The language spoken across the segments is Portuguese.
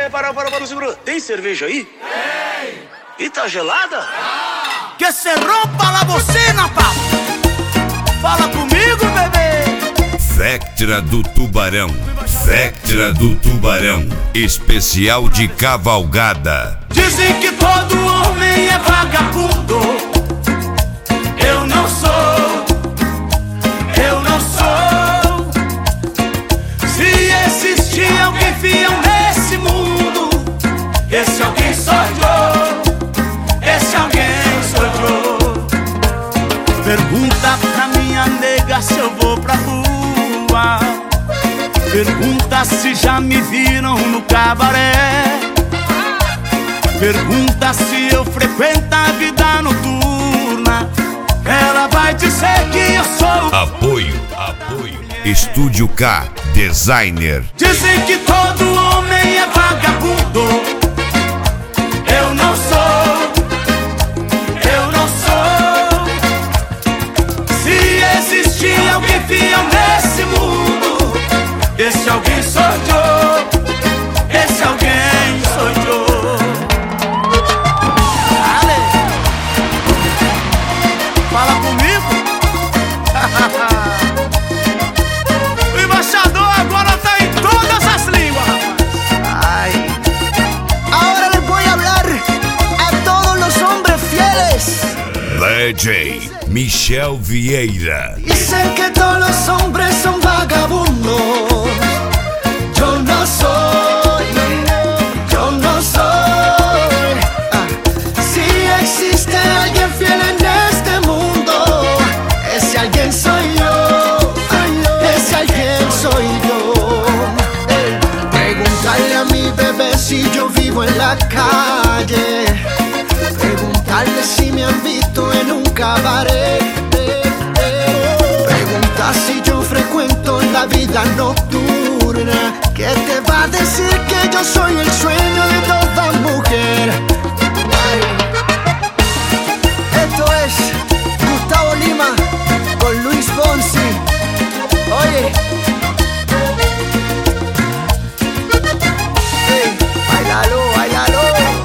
Para, segura. Tem cerveja aí? Tem. E tá gelada? Que se rompa la bocina, papo. Fala comigo, bebê. Vectra do Tubarão. Vectra do Tubarão. Especial de cavalgada. Dizem que todo homem é vagabundo. Eu não sou. Eu não sou. Se existir alguém fiel nesse mundo, esse alguém sou eu. Esse alguém sou eu. Pergunta pra minha nega se eu vou pra rua. Pergunta se já me viram no cabaré. Pergunta se eu frequento a vida noturna. Ela vai dizer que eu sou. Apoio. Estúdio K, designer. Dizem que todo homem é vagabundo. Eu não sou. Eu não sou. Se existir alguém fiel nesse mundo, esse alguém sou eu. Esse alguém sou eu. Fala comigo. O embaixador agora tá em todas as línguas, rapaz. Ay. Ahora les voy a hablar a todos los hombres fieles. DJ Michel Vieira. Dicen que todos los hombres son vagabundos. Yo no soy. Yo no soy. Si existe alguien fiel en este mundo, ese alguien soy yo. Ese alguien soy yo. Preguntarle a mi bebé si yo vivo en la calle. Preguntarle si me han visto en un cabaret. Pregunta si yo frecuento la vida nocturna. ¿Qué te va a decir que yo soy el sueño de toda mujer? Ay. Esto es Gustavo Lima con Luis Fonsi. Oye. Hey, bailalo, bailalo.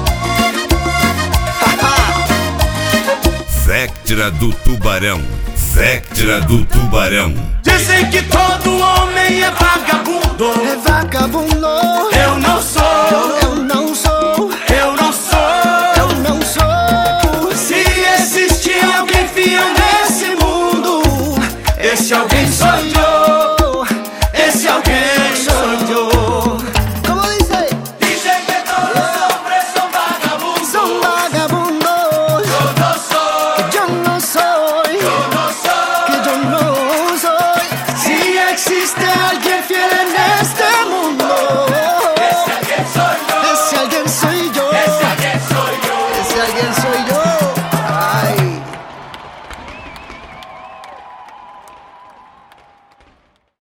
Vectra do Tubarão. Vectra do Tubarão. Dizem que todo homem é vagabundo. É vagabundo. Eu não sou. Eu não sou. Eu não sou. Eu não sou. Se existir alguém fiel nesse mundo, esse alguém sou eu.